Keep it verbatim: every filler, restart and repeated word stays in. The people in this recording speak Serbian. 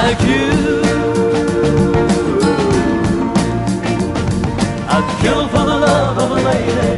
like you. I'd kill for the love of a lady